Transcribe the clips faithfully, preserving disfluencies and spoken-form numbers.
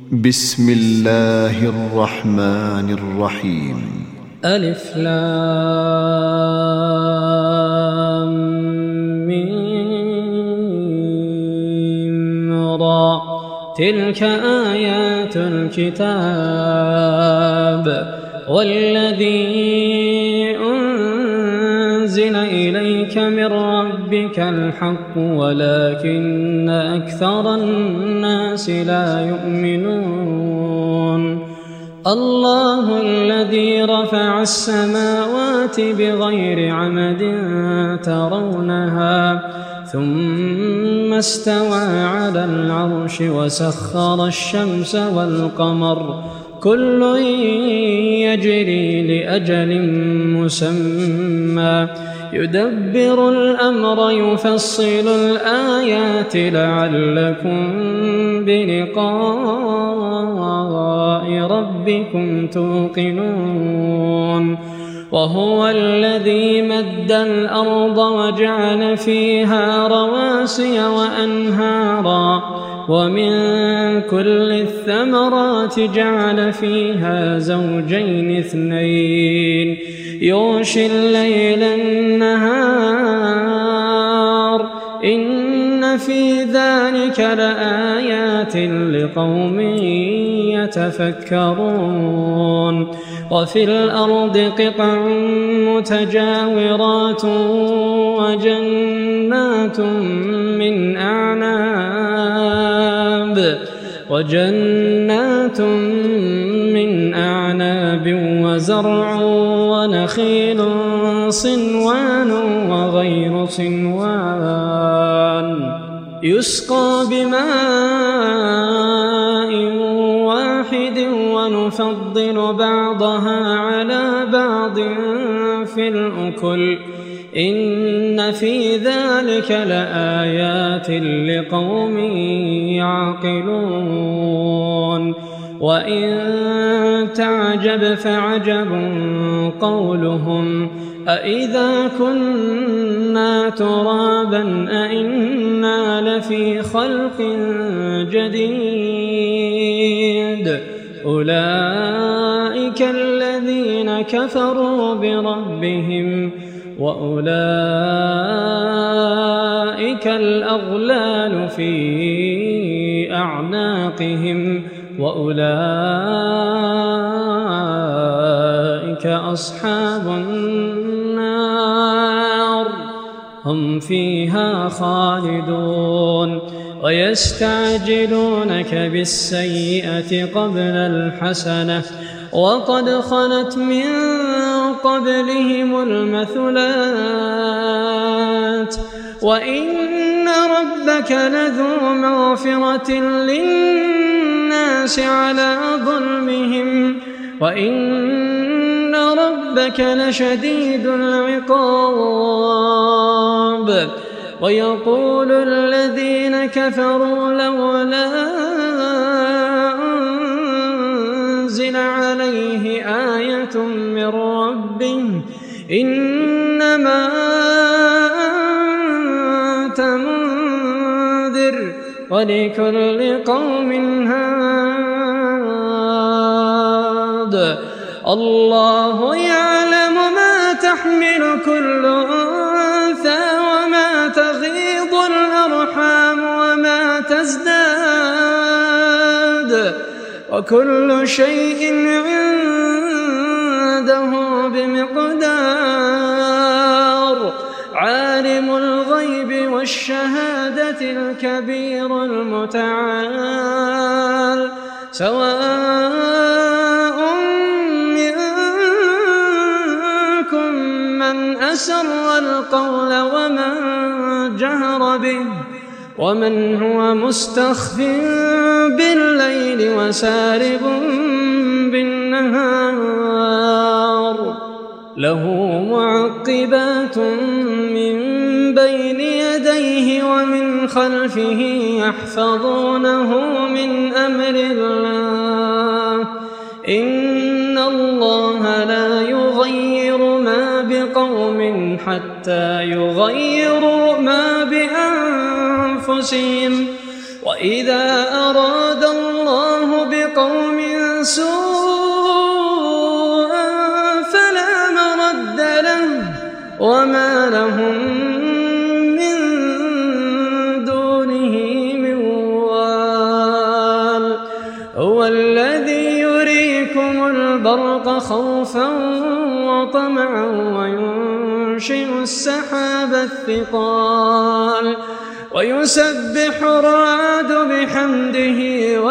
بسم الله الرحمن الرحيم. ألف لام ميم را. تلك آيات الكتاب والذي أنزل إليك من ربك الحق ولكن أكثر الناس لا يؤمنون. الله الذي رفع السماوات بغير عمد ترونها ثم استوى على العرش وسخر الشمس والقمر كل يجري لأجل مسمى يدبر الأمر يفصل الآيات لعلكم بلقاء ربكم توقنون. وهو الذي مد الأرض وجعل فيها رواسي وأنهارا ومن كل الثمرات جعل فيها زوجين اثنين يغشي الليل النهار إن في ذلك لآيات لقوم يتفكرون. وفي الأرض قطع متجاورات وجنات من أعناب وجنات من أعناب وزرع ونخيل صنوان وغير صنوان يسقى بماء واحد ونفضل بعضها على بعض في الأكل إن في ذلك لآيات لقوم يعقلون. وإن تعجب فعجب قولهم أإذا كنا ترابا أإنا لفي خلق جديد أولئك الذين كفروا بربهم وأولئك الأغلال في أعناقهم وأولئك أصحاب النار هم فيها خالدون. ويستعجلونك بالسيئة قبل الحسنة وقد خلت من قبلهم المثلات وإن ربك لذو مغفرة للناس على ظلمهم وإن ربك لشديد العقاب. ويقول الذين كفروا لولا أنزل عليه آية من ربه إنما أنت منذر ولكل قوم هاد. الله يعلم ما تحمل كل أنثى وما تغيض الأرحام وما تزداد وكل شيء عنده بمقدار. عالم الغيب والشهادة الكبير المتعال سواء منكم من أسر القول ومن جهر به ومن هو مستخف بالليل وسارب بالنهار له معقبات من بين يديه ومن خلفه يحفظونه من أمر الله إن الله لا يغير ما بقوم حتى يغيروا ما بأنفسهم وإذا أراد الله سوءا فلا مرد له وما لهم من دونه من وال هو الذي يريكم البرق خوفا وطمعا وينشئ السحاب الثقال ويسبح الرعد بحمده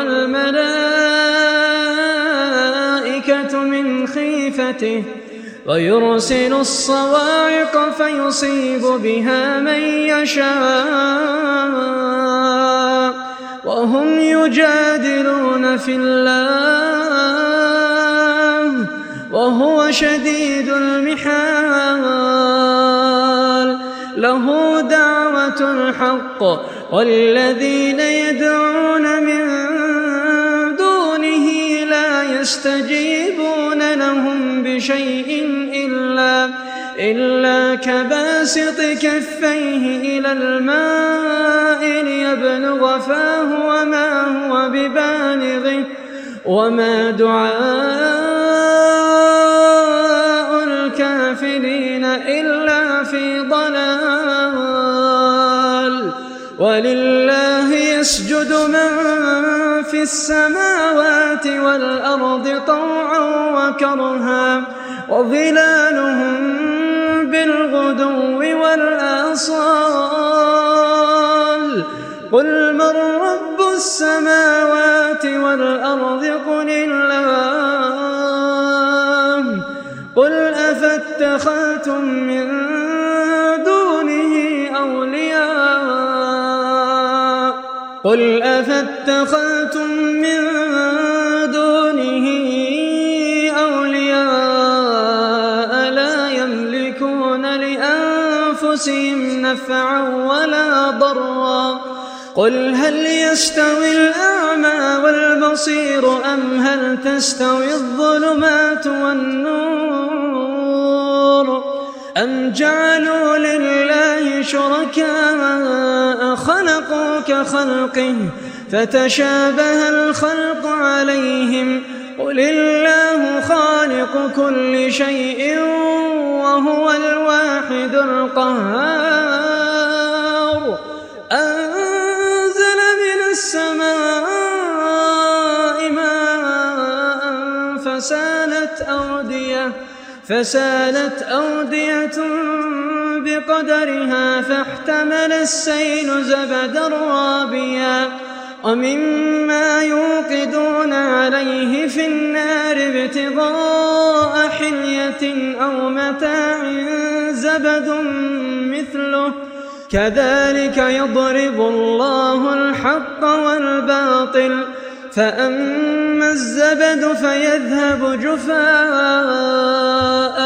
والملائكة من خيفته ويرسل الصواعق فيصيب بها من يشاء وهم يجادلون في الله وهو شديد المحال له دعوة الحق والذين يدعون من دونه لا يستجيبون لهم بشيء إلا, إلا كباسط كفيه إلى الماء ليبلغ فاه وما هو ببالغه وما دعاء الكافرين إلا في ضلال ولله يسجد من في السماوات والأرض طوعا وكرها وظلالهم بالغدو والآصال قل من رب السماوات والأرض قل الله قل أفاتخذتم من دونه أولياء قل أفاتخذتم من دونه أولياء لا يملكون لأنفسهم نفعا ولا ضرا قل هل يستوي الأعمى والبصير أم هل تستوي الظلمات والنور أم جعلوا لله شركاء خلقوا كخلقه فتشابه الخلق عليهم قل الله خالق كل شيء وهو الواحد القهار أنزل من السماء ماء فسالت أودية فسالت أودية بقدرها فاحتمل السيل زبدا رابيا ومما يوقدون عليه في النار ابتغاء حلية أو متاع زبد مثله كذلك يضرب الله الحق والباطل فأما الزبد فيذهب جفاء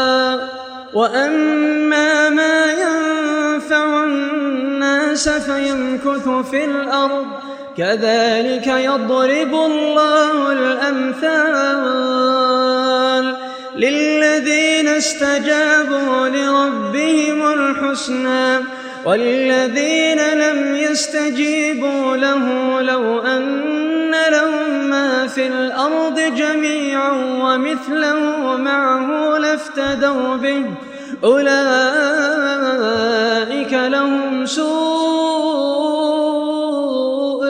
وأما ما ينفع الناس فيمكث في الأرض كذلك يضرب الله الأمثال للذين استجابوا لربهم الحسنى والذين لم يستجيبوا له لو أن لهم ما في الأرض جميعا ومثله معه لافتدوا به أولئك لهم سوء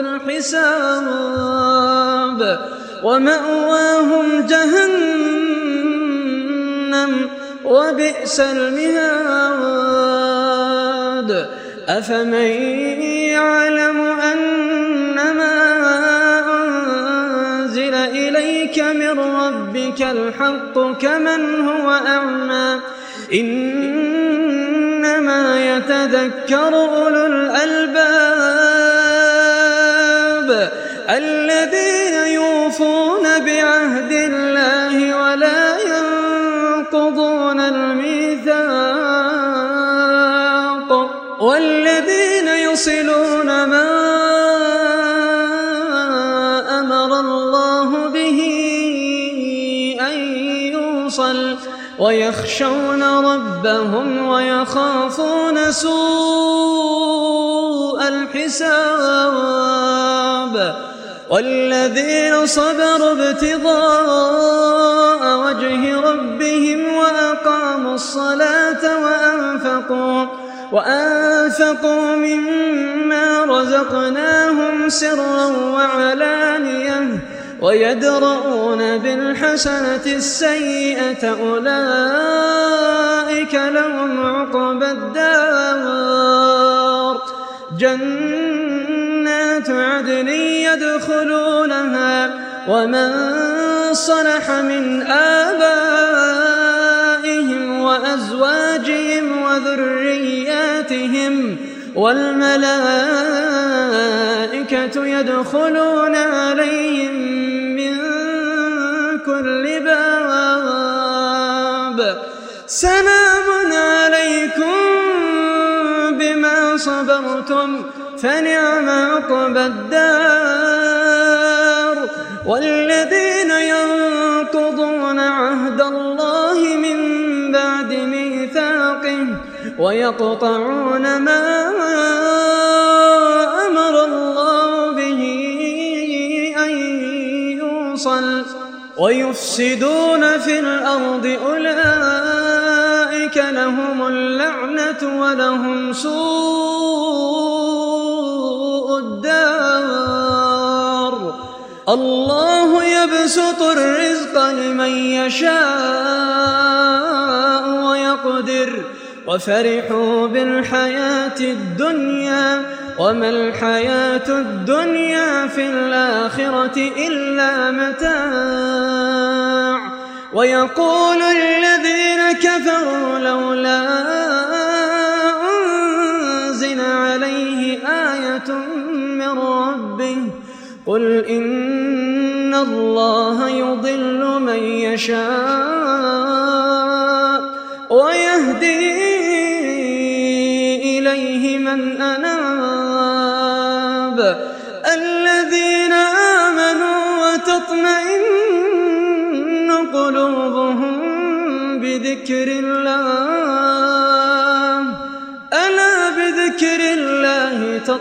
الحساب ومأواهم جهنم وبئس المهاد أفمن يعلم أنما أنزل إليك من ربك الحق كمن هو أعمى إنما يتذكر أولو الألباب الذين يوفون بعهد الله ولا ينقضون الميثاق والذين يصلون ما أمر الله به أن يوصل ويخشون ربهم ويخافون سوء الحساب والذين صبروا ابتغاء وجه ربهم وأقاموا الصلاة وأنفقوا, وأنفقوا مما رزقناهم سرا وعلانية ويدرؤون بالحسنة السيئة أولئك لهم عقبى الدار جنات عدن يدخلونها ومن صلح من آبائهم وأزواجهم وذرياتهم والملائكة يدخلون عليهم من كل باب سلام عليكم بما صبرتم فنعم عقبى الدار. والذين ينقضون عهد الله من بعد ميثاقه ويقطعون ما أمر الله به أن يوصل ويفسدون في الأرض أولئك لهم اللعنة ولهم سوء الدار. الله يبسط الرزق لمن يشاء ويقدر وفرحوا بالحياة الدنيا وما الحياة الدنيا في الآخرة إلا متاع. ويقول الذين كفروا لولا أنزل عليه آية من ربه قل إن الله يضل من يشاء ويهدي إليه من أناب الذين آمنوا وتطمئن قلوبهم بذكر الله ألا بذكر الله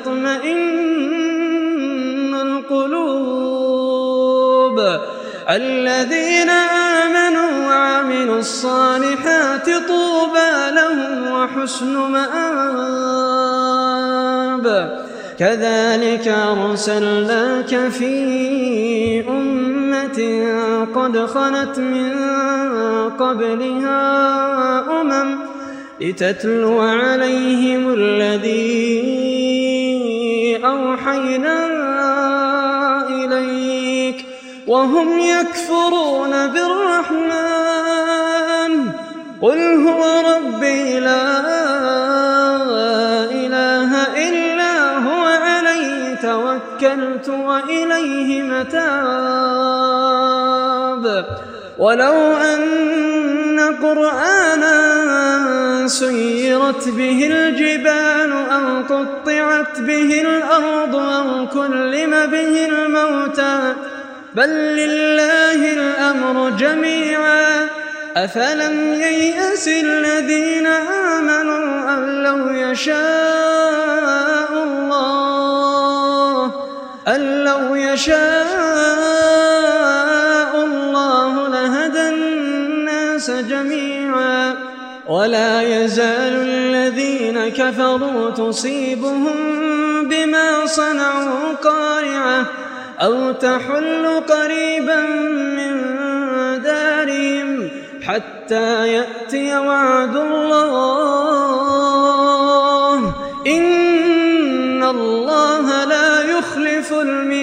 تطمئن القلوب. الذين آمنوا وعملوا الصالحات طوبى لهم وحسن مآب. كذلك أرسلناك في أمة قد خلت من قبلها أمم لتتلو عليهم الذي أوحينا إليك وهم يكفرون بالرحمن قل هو ربي لا إله إلا هو عليه توكلت وإليه متاب. ولو أن قرآنا سيرت به الجبال أو قطعت به الأرض أو كلم به الموتى بل لله الأمر جميعا أفلم ييأس الذين آمنوا أن لو يشاء الله أن لو يشاء الله لهدى الناس جميعا. ولا يزال الذين كفروا تصيبهم بما صنعوا قارعة أو تحل قريبا من دارهم حتى يأتي وعد الله إن الله لا يخلف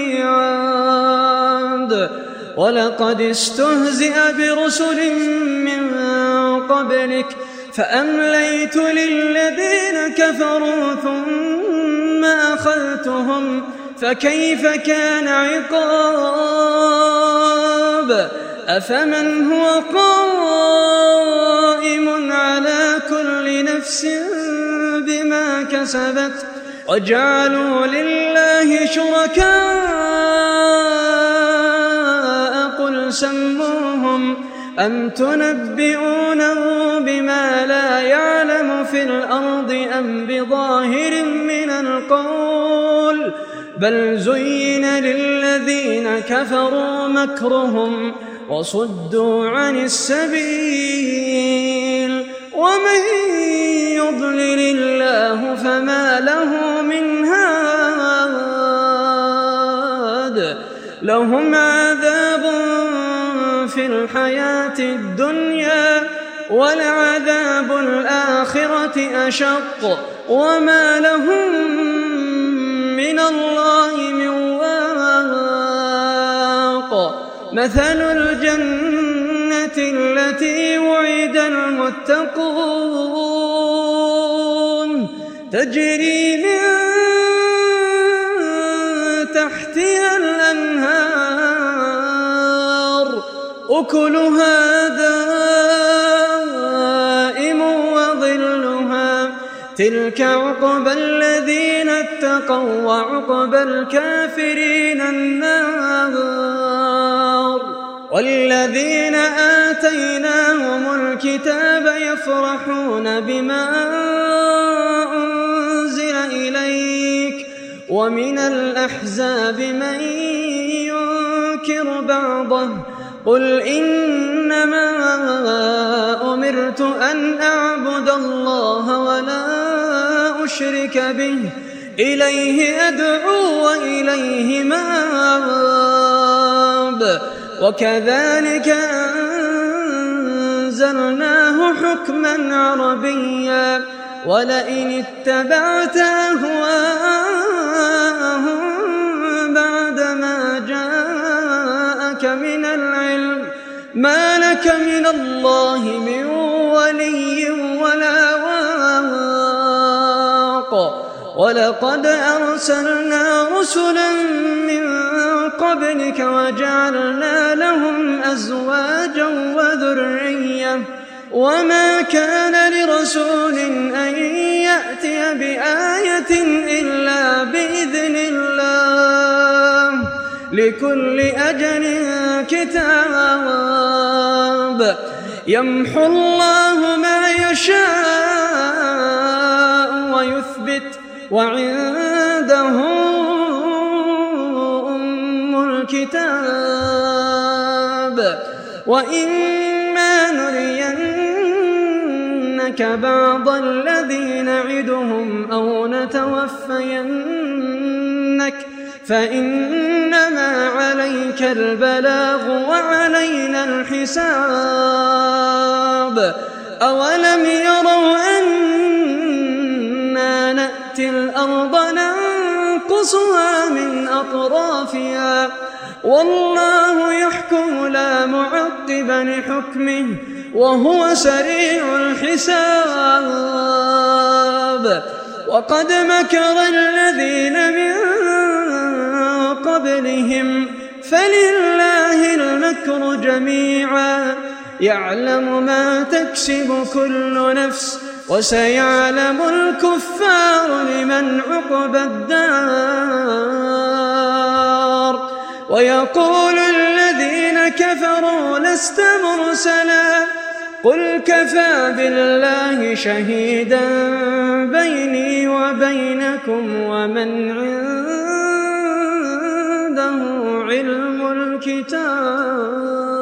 الميعاد. ولقد استهزئ برسل من قبلك فأمليت للذين كفروا ثم أخذتهم فكيف كان عقاب. أفمن هو قائم على كل نفس بما كسبت وجعلوا لله شركاء قل سموهم أم تنبئونه بما لا يعلم في الأرض أم بظاهر من القول بل زين للذين كفروا مكرهم وصدوا عن السبيل ومن يضلل الله فما له من هاد لهم عذاب في الحياة الدنيا ولعذاب الآخرة أشق وما لهم من الله من واق مثل الجنة التي وعد المتقون تجري من تحتها الأنهار أكلها دائم وظلها تلك عقبى الذين اتقوا وعقبى الكافرين النار والذين آتيناهم الكتاب يفرحون بما أنزل إليك ومن الأحزاب من ينكر بعضه قل إنما أمرت أن أعبد الله ولا أشرك به إليه أدعو وإليه مآب وكذلك أنزلناه حكما عربيا ولئن اتبعت أهواءهم بعدما جاءك من العلم ما لك من الله من ولي ولا واق ولقد أرسلنا رسلا من قبلك وجعلنا لهم أزواجا وذرية وما كان لرسول أن يأتي بآية إلا بإذن الله لكل أجل كتاب يمحو الله ما يشاء ويثبت وعنده أم الكتاب وإما نرينك بعض الذي نعدهم أو نتوفينك فإنما عليك البلاغ وعلينا الحساب أولم يروا أنا نأتي الأرض ننقصها من أطرافها والله يحكم لا معقب لحكمه وهو سريع الحساب وقد مكر الذين من قبلهم فلله المكر جميعا يعلم ما تكسب كل نفس وسيعلم الكفار لمن عقبى الدار ويقول الذين كفروا لست مرسلا قل كفى بالله شهيدا بيني وبينكم ومن عنده علم الكتاب.